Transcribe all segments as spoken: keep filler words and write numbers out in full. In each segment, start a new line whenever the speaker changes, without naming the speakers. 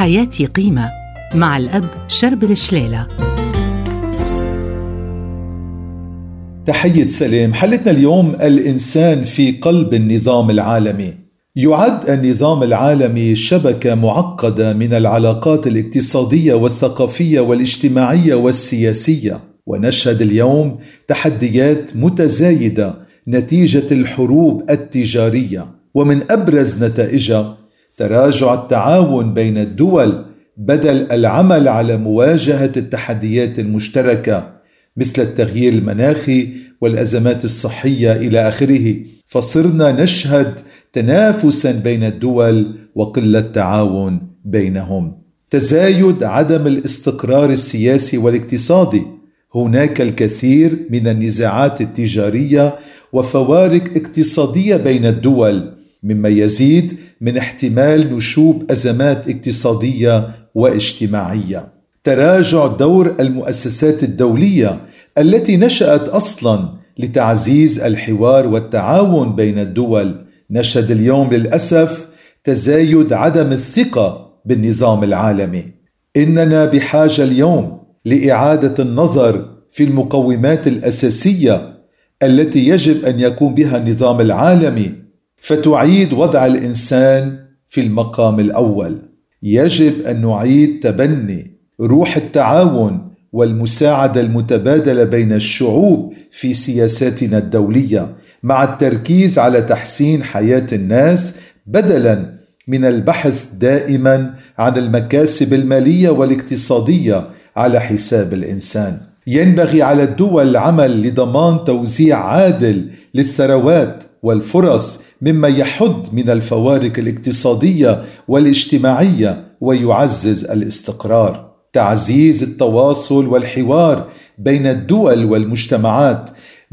حياتي قيمة مع الأب شربل شليلة.
تحية سلام. حلتنا اليوم الإنسان في قلب النظام العالمي. يعد النظام العالمي شبكة معقدة من العلاقات الاقتصادية والثقافية والاجتماعية والسياسية، ونشهد اليوم تحديات متزايدة نتيجة الحروب التجارية، ومن أبرز نتائجها تراجع التعاون بين الدول بدل العمل على مواجهة التحديات المشتركة مثل التغيير المناخي والأزمات الصحية إلى آخره. فصرنا نشهد تنافسا بين الدول وقلة تعاون بينهم. تزايد عدم الاستقرار السياسي والاقتصادي. هناك الكثير من النزاعات التجارية وفوارق اقتصادية بين الدول، مما يزيد من احتمال نشوب أزمات اقتصادية واجتماعية. تراجع دور المؤسسات الدولية التي نشأت أصلاً لتعزيز الحوار والتعاون بين الدول. نشهد اليوم للأسف تزايد عدم الثقة بالنظام العالمي. إننا بحاجة اليوم لإعادة النظر في المقومات الأساسية التي يجب أن يكون بها النظام العالمي، فتعيد وضع الإنسان في المقام الأول. يجب أن نعيد تبني روح التعاون والمساعدة المتبادلة بين الشعوب في سياساتنا الدولية، مع التركيز على تحسين حياة الناس بدلاً من البحث دائماً عن المكاسب المالية والاقتصادية على حساب الإنسان. ينبغي على الدول العمل لضمان توزيع عادل للثروات والفرص، مما يحد من الفوارق الاقتصادية والاجتماعية ويعزز الاستقرار. تعزيز التواصل والحوار بين الدول والمجتمعات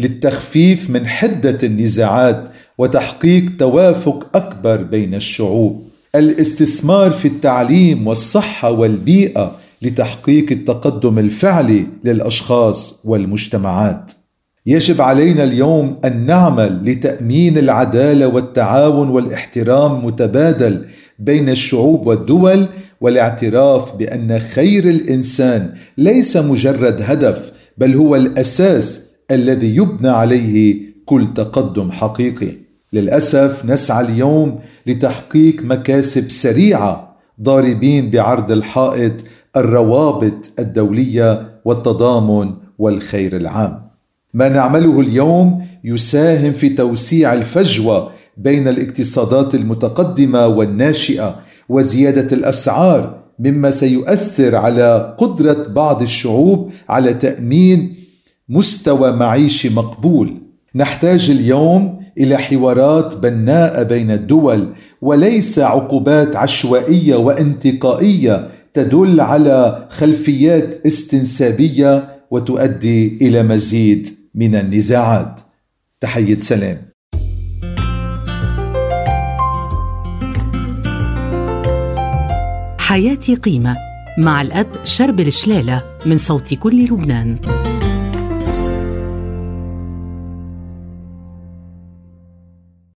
للتخفيف من حدة النزاعات وتحقيق توافق أكبر بين الشعوب. الاستثمار في التعليم والصحة والبيئة لتحقيق التقدم الفعلي للأشخاص والمجتمعات. يجب علينا اليوم أن نعمل لتأمين العدالة والتعاون والاحترام المتبادل بين الشعوب والدول، والاعتراف بأن خير الإنسان ليس مجرد هدف، بل هو الأساس الذي يبنى عليه كل تقدم حقيقي. للأسف نسعى اليوم لتحقيق مكاسب سريعة، ضاربين بعرض الحائط الروابط الدولية والتضامن والخير العام. ما نعمله اليوم يساهم في توسيع الفجوة بين الاقتصادات المتقدمة والناشئة وزيادة الأسعار، مما سيؤثر على قدرة بعض الشعوب على تأمين مستوى معيشي مقبول. نحتاج اليوم إلى حوارات بناءة بين الدول، وليس عقوبات عشوائية وانتقائية تدل على خلفيات استنسابية وتؤدي إلى مزيد من النزاعات. تحية سلام.
حياتي قيمة مع الأب شربل شليلة من صوت كل لبنان.